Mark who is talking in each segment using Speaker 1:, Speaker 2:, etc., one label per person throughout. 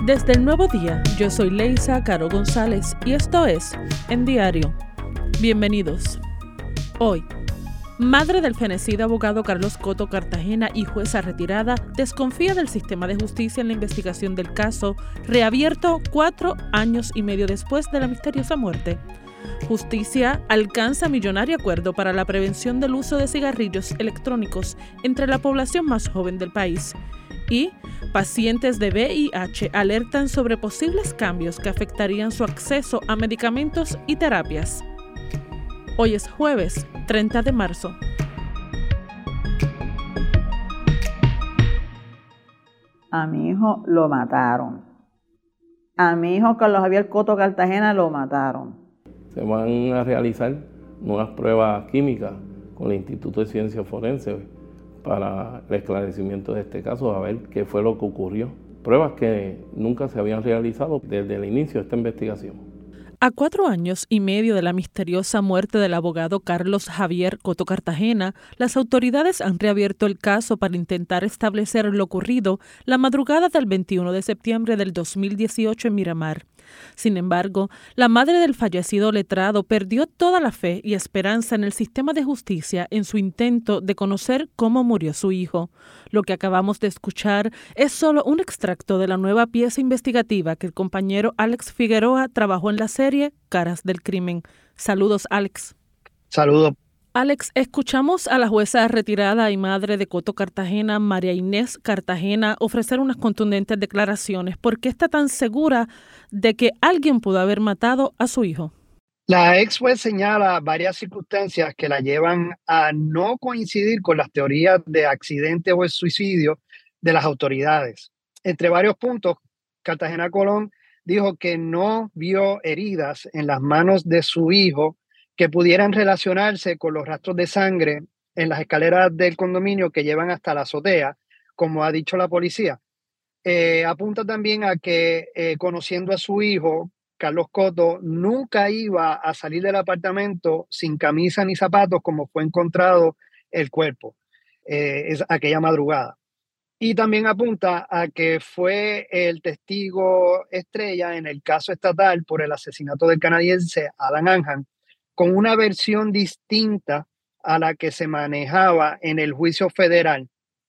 Speaker 1: Desde el Nuevo Día, yo soy Leisa Caro González y esto es En Diario. Bienvenidos. Hoy, madre del fenecido abogado Carlos Coto Cartagena y jueza retirada desconfía del sistema de justicia en la investigación del caso, reabierto 4 años y medio después de la misteriosa muerte. Justicia alcanza millonario acuerdo para la prevención del uso de cigarrillos electrónicos entre la población más joven del país. Y pacientes de VIH alertan sobre posibles cambios que afectarían su acceso a medicamentos y terapias. Hoy es jueves, 30 de marzo.
Speaker 2: A mi hijo lo mataron. A mi hijo Carlos Javier Coto Cartagena lo mataron.
Speaker 3: Se van a realizar nuevas pruebas químicas con el Instituto de Ciencias Forenses para el esclarecimiento de este caso, a ver qué fue lo que ocurrió. Pruebas que nunca se habían realizado desde el inicio de esta investigación.
Speaker 1: A 4 años y medio de la misteriosa muerte del abogado Carlos Javier Coto Cartagena, las autoridades han reabierto el caso para intentar establecer lo ocurrido la madrugada del 21 de septiembre del 2018 en Miramar. Sin embargo, la madre del fallecido letrado perdió toda la fe y esperanza en el sistema de justicia en su intento de conocer cómo murió su hijo. Lo que acabamos de escuchar es solo un extracto de la nueva pieza investigativa que el compañero Alex Figueroa trabajó en la serie Caras del Crimen. Saludos, Alex.
Speaker 4: Saludos.
Speaker 1: Alex, escuchamos a la jueza retirada y madre de Coto Cartagena, María Inés Cartagena, ofrecer unas contundentes declaraciones. ¿Por qué está tan segura de que alguien pudo haber matado a su hijo?
Speaker 4: La ex juez señala varias circunstancias que la llevan a no coincidir con las teorías de accidente o suicidio de las autoridades. Entre varios puntos, Cartagena Colón dijo que no vio heridas en las manos de su hijo que pudieran relacionarse con los rastros de sangre en las escaleras del condominio que llevan hasta la azotea, como ha dicho la policía. Apunta también a que conociendo a su hijo, Carlos Coto nunca iba a salir del apartamento sin camisa ni zapatos como fue encontrado el cuerpo aquella madrugada. Y también apunta a que fue el testigo estrella en el caso estatal por el asesinato del canadiense Alan Anjan, con una versión distinta a la que se manejaba en el juicio federal.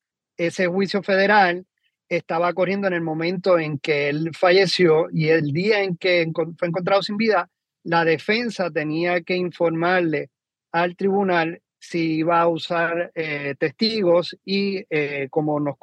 Speaker 4: Ese juicio federal estaba corriendo en el momento en que él falleció y el día en que fue encontrado sin vida, la defensa tenía que informarle al tribunal si iba a usar testigos y como nos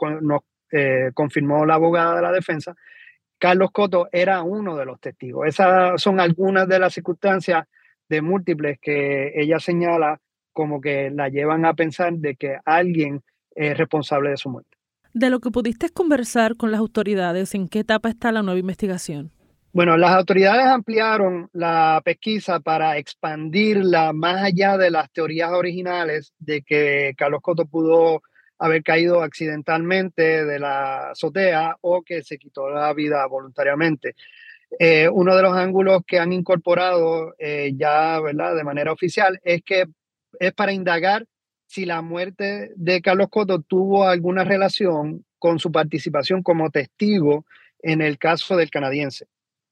Speaker 4: confirmó la abogada de la defensa, Carlos Coto era uno de los testigos. Esas son algunas de las circunstancias de múltiples que ella señala como que la llevan a pensar de que alguien es responsable de su muerte.
Speaker 1: De lo que pudiste conversar con las autoridades, ¿en qué etapa está la nueva investigación?
Speaker 4: Bueno, las autoridades ampliaron la pesquisa para expandirla más allá de las teorías originales de que Carlos Coto pudo haber caído accidentalmente de la azotea o que se quitó la vida voluntariamente. Uno de los ángulos que han incorporado ya, ¿verdad?, de manera oficial es que es para indagar si la muerte de Carlos Coto tuvo alguna relación con su participación como testigo en el caso del canadiense.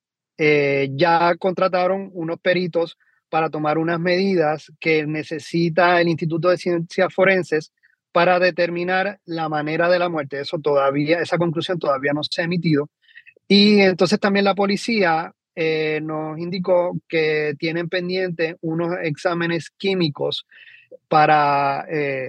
Speaker 4: Ya contrataron unos peritos para tomar unas medidas que necesita el Instituto de Ciencias Forenses para determinar la manera de la muerte. Esa conclusión todavía no se ha emitido. Y entonces también la policía nos indicó que tienen pendiente unos exámenes químicos para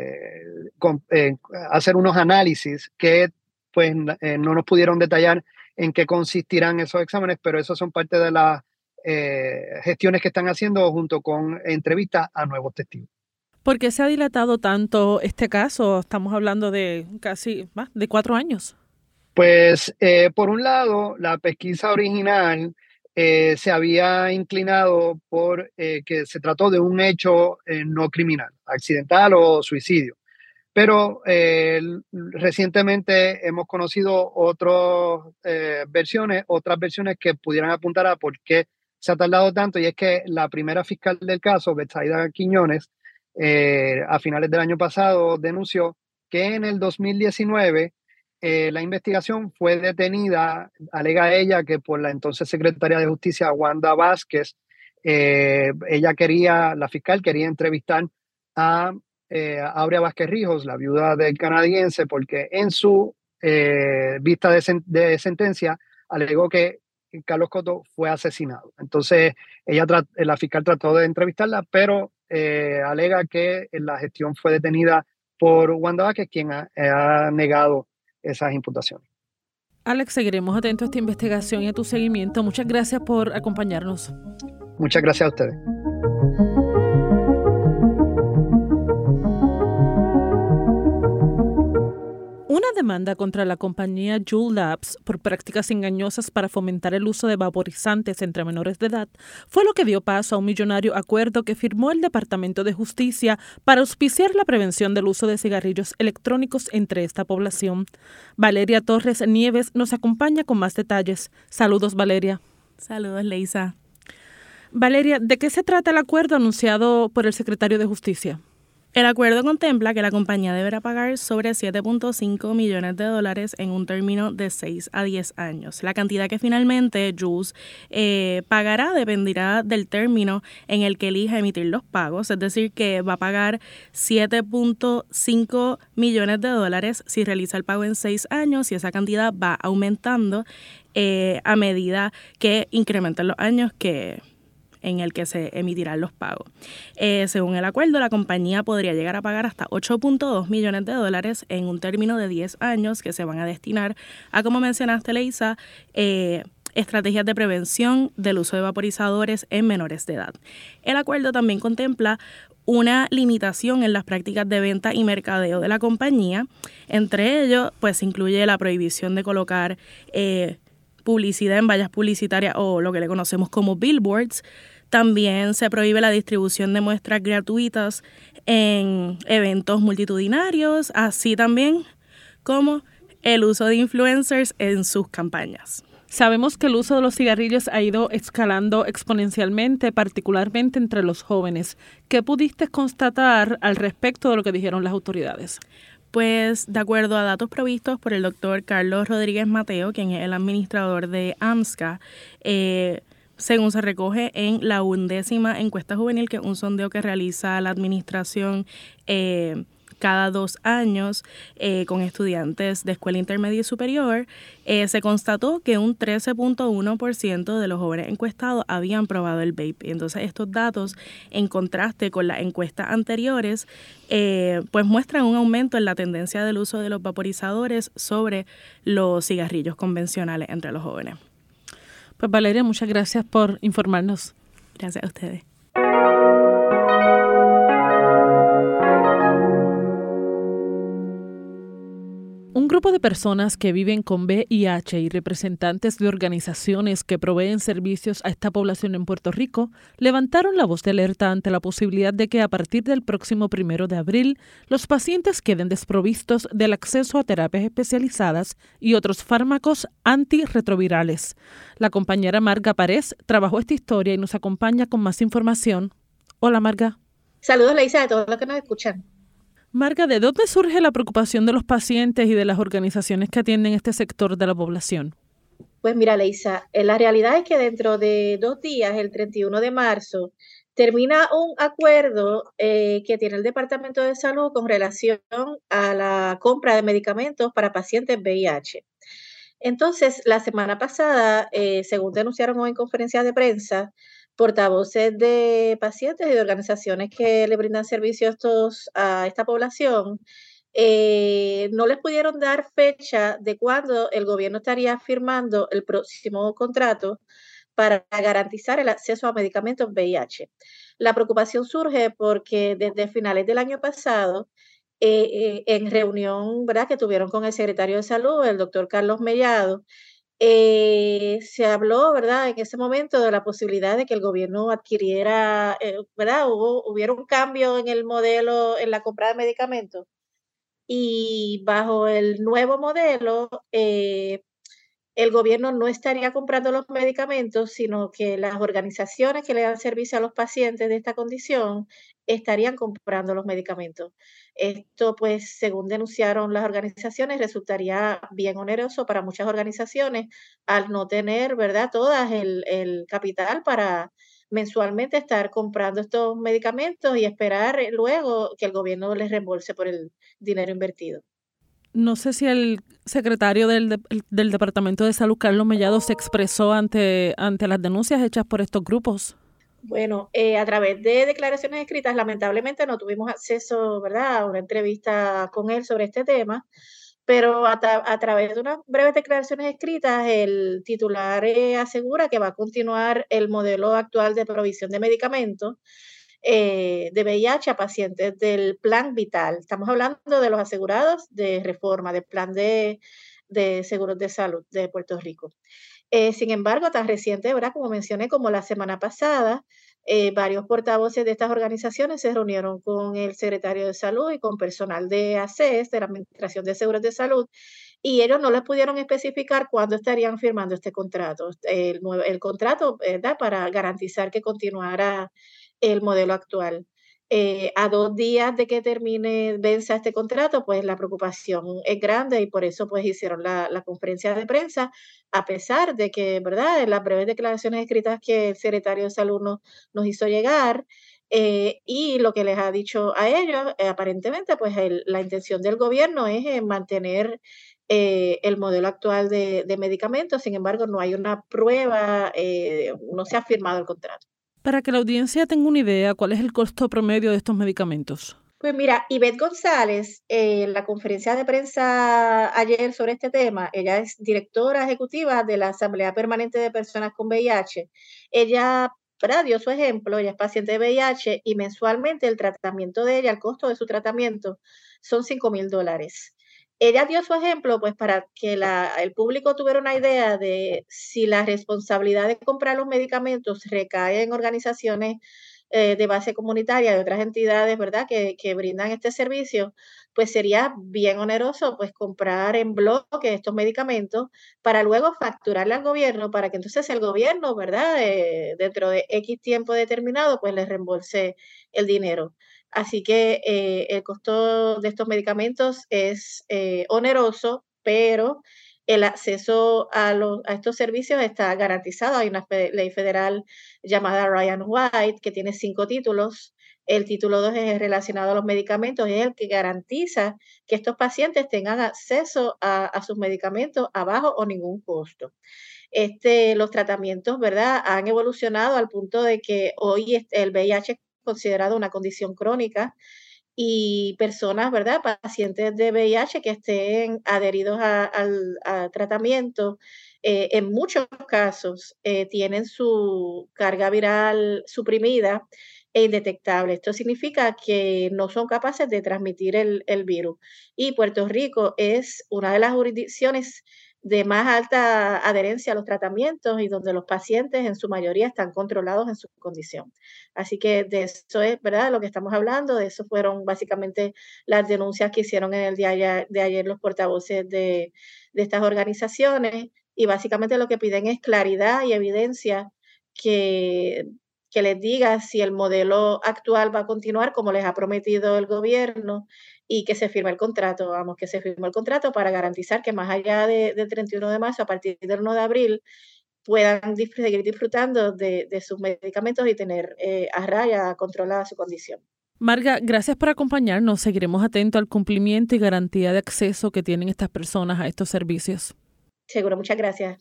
Speaker 4: hacer unos análisis que pues no nos pudieron detallar en qué consistirán esos exámenes, pero esos son parte de las gestiones que están haciendo junto con entrevistas a nuevos testigos.
Speaker 1: ¿Por qué se ha dilatado tanto este caso? Estamos hablando de casi más de 4 años.
Speaker 4: Pues por un lado, la pesquisa original se había inclinado por que se trató de un hecho no criminal, accidental o suicidio. Pero recientemente hemos conocido otras versiones que pudieran apuntar a por qué se ha tardado tanto, y es que la primera fiscal del caso, Betsaida Quiñones, a finales del año pasado denunció que en el 2019 la investigación fue detenida, alega ella que por la entonces secretaria de Justicia, Wanda Vázquez, la fiscal quería entrevistar a Aurea Vázquez Rijos, la viuda del canadiense, porque en su vista de sentencia alegó que Carlos Coto fue asesinado. Entonces, la fiscal trató de entrevistarla, pero alega que la gestión fue detenida por Wanda Vázquez, quien ha negado esas imputaciones.
Speaker 1: Alex, seguiremos atentos a esta investigación y a tu seguimiento. Muchas gracias por acompañarnos.
Speaker 4: Muchas gracias a ustedes.
Speaker 1: Una demanda contra la compañía Juul Labs por prácticas engañosas para fomentar el uso de vaporizantes entre menores de edad fue lo que dio paso a un millonario acuerdo que firmó el Departamento de Justicia para auspiciar la prevención del uso de cigarrillos electrónicos entre esta población. Valeria Torres Nieves nos acompaña con más detalles. Saludos, Valeria.
Speaker 5: Saludos, Leisa.
Speaker 1: Valeria, ¿de qué se trata el acuerdo anunciado por el secretario de Justicia?
Speaker 5: El acuerdo contempla que la compañía deberá pagar sobre $7.5 millones en un término de 6 a 10 años. La cantidad que finalmente Juul pagará dependerá del término en el que elija emitir los pagos, es decir, que va a pagar $7.5 millones si realiza el pago en 6 años y esa cantidad va aumentando a medida que incrementan los años en el que se emitirán los pagos. Según el acuerdo, la compañía podría llegar a pagar hasta $8.2 millones en un término de 10 años que se van a destinar a, como mencionaste, Leisa, estrategias de prevención del uso de vaporizadores en menores de edad. El acuerdo también contempla una limitación en las prácticas de venta y mercadeo de la compañía. Entre ellos, pues incluye la prohibición de colocar publicidad en vallas publicitarias o lo que le conocemos como billboards. También se prohíbe la distribución de muestras gratuitas en eventos multitudinarios, así también como el uso de influencers en sus campañas.
Speaker 1: Sabemos que el uso de los cigarrillos ha ido escalando exponencialmente, particularmente entre los jóvenes. ¿Qué pudiste constatar al respecto de lo que dijeron las autoridades?
Speaker 5: Pues, de acuerdo a datos provistos por el doctor Carlos Rodríguez Mateo, quien es el administrador de AMSCA, según se recoge en la 11ª encuesta juvenil, que es un sondeo que realiza la administración cada 2 años con estudiantes de escuela intermedia y superior, se constató que un 13.1% de los jóvenes encuestados habían probado el vape. Entonces, estos datos, en contraste con las encuestas anteriores, pues muestran un aumento en la tendencia del uso de los vaporizadores sobre los cigarrillos convencionales entre los jóvenes.
Speaker 1: Pues Valeria, muchas gracias por informarnos.
Speaker 5: Gracias a ustedes.
Speaker 1: Un grupo de personas que viven con VIH y representantes de organizaciones que proveen servicios a esta población en Puerto Rico levantaron la voz de alerta ante la posibilidad de que a partir del próximo 1 de abril los pacientes queden desprovistos del acceso a terapias especializadas y otros fármacos antirretrovirales. La compañera Marga Párez trabajó esta historia y nos acompaña con más información. Hola, Marga.
Speaker 6: Saludos, Leisa, a todos los que nos escuchan.
Speaker 1: Marga, ¿de dónde surge la preocupación de los pacientes y de las organizaciones que atienden este sector de la población?
Speaker 6: Pues mira, Leisa, la realidad es que dentro de 2 días, el 31 de marzo, termina un acuerdo que tiene el Departamento de Salud con relación a la compra de medicamentos para pacientes VIH. Entonces, la semana pasada, según denunciaron hoy en conferencia de prensa, portavoces de pacientes y de organizaciones que le brindan servicios a esta población, no les pudieron dar fecha de cuándo el gobierno estaría firmando el próximo contrato para garantizar el acceso a medicamentos VIH. La preocupación surge porque desde finales del año pasado, en reunión, ¿verdad?, que tuvieron con el secretario de Salud, el doctor Carlos Mellado, se habló, ¿verdad?, en ese momento de la posibilidad de que el gobierno adquiriera, ¿verdad?, hubiera un cambio en el modelo, en la compra de medicamentos. Y bajo el nuevo modelo, el gobierno no estaría comprando los medicamentos, sino que las organizaciones que le dan servicio a los pacientes de esta condición estarían comprando los medicamentos. Esto, pues, según denunciaron las organizaciones, resultaría bien oneroso para muchas organizaciones al no tener, ¿verdad?, todas el capital para mensualmente estar comprando estos medicamentos y esperar luego que el gobierno les reembolse por el dinero invertido.
Speaker 1: No sé si el secretario del Departamento de Salud, Carlos Mellado, se expresó ante las denuncias hechas por estos grupos.
Speaker 6: Bueno, a través de declaraciones escritas, lamentablemente no tuvimos acceso, ¿verdad?, a una entrevista con él sobre este tema, pero a través de unas breves declaraciones escritas, el titular asegura que va a continuar el modelo actual de provisión de medicamentos de VIH a pacientes del Plan Vital. Estamos hablando de los asegurados de reforma, del Plan de Seguros de Salud de Puerto Rico. Sin embargo, tan reciente, ¿verdad?, como mencioné, como la semana pasada, varios portavoces de estas organizaciones se reunieron con el secretario de Salud y con personal de ACES, de la Administración de Seguros de Salud, y ellos no les pudieron especificar cuándo estarían firmando este contrato, el contrato, ¿verdad?, para garantizar que continuara el modelo actual. A 2 días de que venza este contrato, pues la preocupación es grande y por eso pues hicieron la conferencia de prensa, a pesar de que, ¿verdad?, en las breves declaraciones escritas que el secretario de Salud nos hizo llegar, y lo que les ha dicho a ellos, aparentemente, pues la intención del gobierno es mantener el modelo actual de medicamentos. Sin embargo, no hay una prueba, no se ha firmado el contrato.
Speaker 1: Para que la audiencia tenga una idea, ¿cuál es el costo promedio de estos medicamentos?
Speaker 6: Pues mira, Ivette González, en la conferencia de prensa ayer sobre este tema, ella es directora ejecutiva de la Asamblea Permanente de Personas con VIH. Ella, ¿verdad?, dio su ejemplo, ella es paciente de VIH y mensualmente el tratamiento de ella, el costo de su tratamiento son $5,000. Ella dio su ejemplo, pues, para que el público tuviera una idea de si la responsabilidad de comprar los medicamentos recae en organizaciones de base comunitaria y otras entidades, ¿verdad?, que brindan este servicio, pues sería bien oneroso, pues, comprar en bloque estos medicamentos para luego facturarle al gobierno, para que entonces el gobierno, ¿verdad?, dentro de X tiempo determinado, pues, les reembolse el dinero. Así que el costo de estos medicamentos es oneroso, pero el acceso a estos servicios está garantizado. Hay una ley federal llamada Ryan White que tiene 5 títulos. El título 2 es relacionado a los medicamentos, es el que garantiza que estos pacientes tengan acceso a sus medicamentos a bajo o ningún costo. Los tratamientos, ¿verdad?, han evolucionado al punto de que hoy el VIH es considerado una condición crónica y personas, ¿verdad?, pacientes de VIH que estén adheridos al tratamiento, en muchos casos tienen su carga viral suprimida e indetectable. Esto significa que no son capaces de transmitir el virus. Y Puerto Rico es una de las jurisdicciones de más alta adherencia a los tratamientos y donde los pacientes en su mayoría están controlados en su condición. Así que de eso es, ¿verdad?, lo que estamos hablando. De eso fueron básicamente las denuncias que hicieron en el día de ayer los portavoces de estas organizaciones, y básicamente lo que piden es claridad y evidencia que les diga si el modelo actual va a continuar como les ha prometido el gobierno y que se firme el contrato, que se firme el contrato para garantizar que más allá del 31 de marzo, a partir del 1 de abril, puedan seguir disfrutando de sus medicamentos y tener a raya controlada su condición.
Speaker 1: Marga, gracias por acompañarnos. Seguiremos atentos al cumplimiento y garantía de acceso que tienen estas personas a estos servicios.
Speaker 6: Seguro, muchas gracias.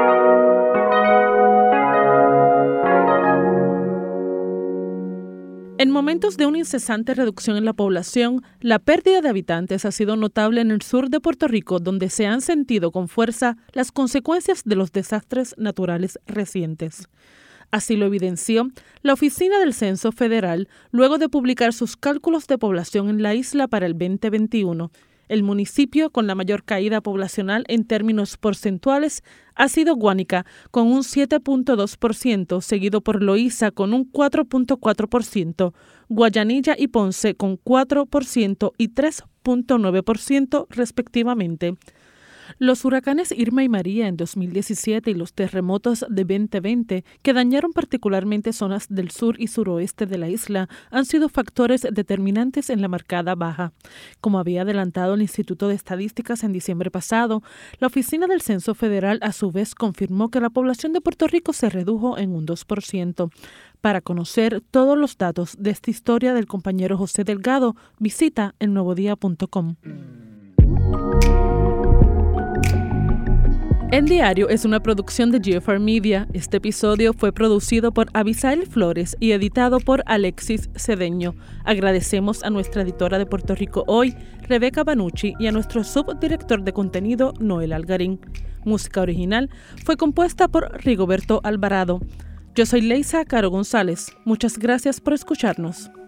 Speaker 1: En momentos de una incesante reducción en la población, la pérdida de habitantes ha sido notable en el sur de Puerto Rico, donde se han sentido con fuerza las consecuencias de los desastres naturales recientes. Así lo evidenció la Oficina del Censo Federal luego de publicar sus cálculos de población en la isla para el 2021. El municipio con la mayor caída poblacional en términos porcentuales ha sido Guánica, con un 7.2%, seguido por Loíza con un 4.4%, Guayanilla y Ponce con 4% y 3.9% respectivamente. Los huracanes Irma y María en 2017 y los terremotos de 2020, que dañaron particularmente zonas del sur y suroeste de la isla, han sido factores determinantes en la marcada baja. Como había adelantado el Instituto de Estadísticas en diciembre pasado, la Oficina del Censo Federal a su vez confirmó que la población de Puerto Rico se redujo en un 2%. Para conocer todos los datos de esta historia del compañero José Delgado, visita elnuevodía.com. En Diario es una producción de GFR Media. Este episodio fue producido por Abisael Flores y editado por Alexis Cedeño. Agradecemos a nuestra editora de Puerto Rico Hoy, Rebeca Banucci, y a nuestro subdirector de contenido, Noel Algarín. Música original fue compuesta por Rigoberto Alvarado. Yo soy Leisa Caro González. Muchas gracias por escucharnos.